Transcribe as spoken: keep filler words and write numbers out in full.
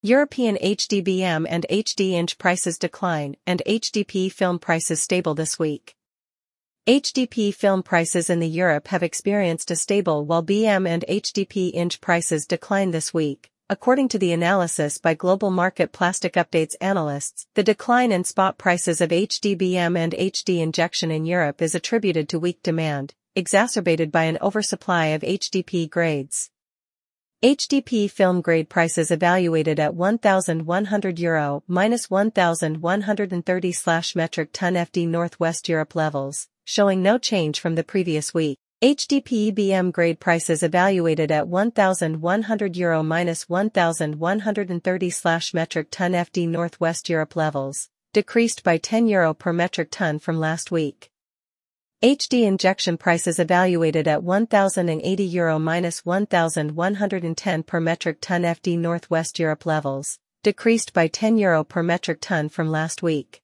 European H D B M and H D inch prices decline and H D P film prices stable this week. H D P film prices in the Europe have experienced a stable while B M and H D P inch prices decline this week. According to the analysis by Global Market Plastic Updates analysts, the decline in spot prices of H D B M and H D injection in Europe is attributed to weak demand, exacerbated by an oversupply of H D P grades. H D P film grade prices evaluated at one thousand one hundred euro minus one thousand one hundred thirty slash metric ton F D Northwest Europe levels, showing no change from the previous week. H D P B M grade prices evaluated at one thousand one hundred euro minus one thousand one hundred thirty slash metric ton F D Northwest Europe levels, decreased by ten euro per metric ton from last week. H D injection prices evaluated at one thousand eighty euro minus one thousand one hundred ten per metric ton F D Northwest Europe levels, decreased by ten euro per metric ton from last week.